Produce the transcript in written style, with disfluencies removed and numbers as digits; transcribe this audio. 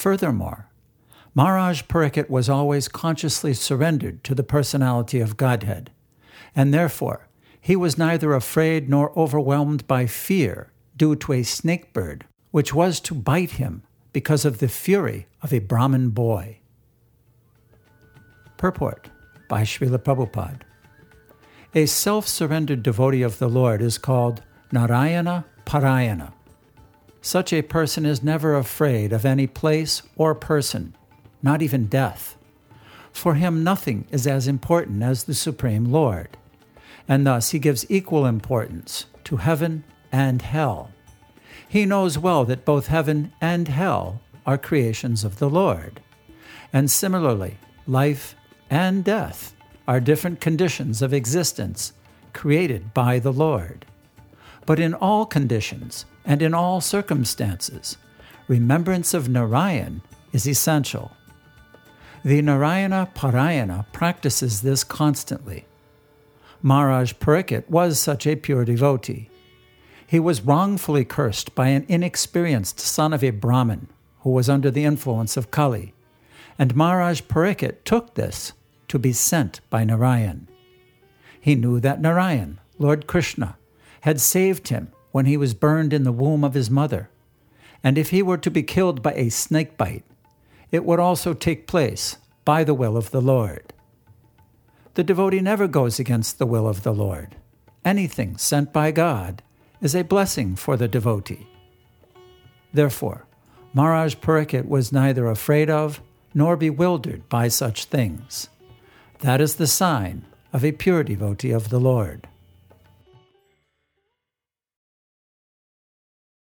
Furthermore, Maharaj Parikshit was always consciously surrendered to the personality of Godhead, and therefore he was neither afraid nor overwhelmed by fear due to a snake bird, which was to bite him because of the fury of a Brahmin boy. Purport by Srila Prabhupada. A self-surrendered devotee of the Lord is called Narayana Parayana. Such a person is never afraid of any place or person, not even death. For him, nothing is as important as the Supreme Lord, and thus he gives equal importance to heaven and hell. He knows well that both heaven and hell are creations of the Lord, and similarly, life and death are different conditions of existence created by the Lord. But in all conditions and in all circumstances, remembrance of Narayan is essential. The Narayana Parayana practices this constantly. Maharaj Parikshit was such a pure devotee. He was wrongfully cursed by an inexperienced son of a Brahmin who was under the influence of Kali, and Maharaj Parikshit took this to be sent by Narayan. He knew that Narayan, Lord Krishna, had saved him when he was burned in the womb of his mother, and if he were to be killed by a snake bite, it would also take place by the will of the Lord. The devotee never goes against the will of the Lord. Anything sent by God is a blessing for the devotee. Therefore, Maharaj Parikshit was neither afraid of nor bewildered by such things. That is the sign of a pure devotee of the Lord.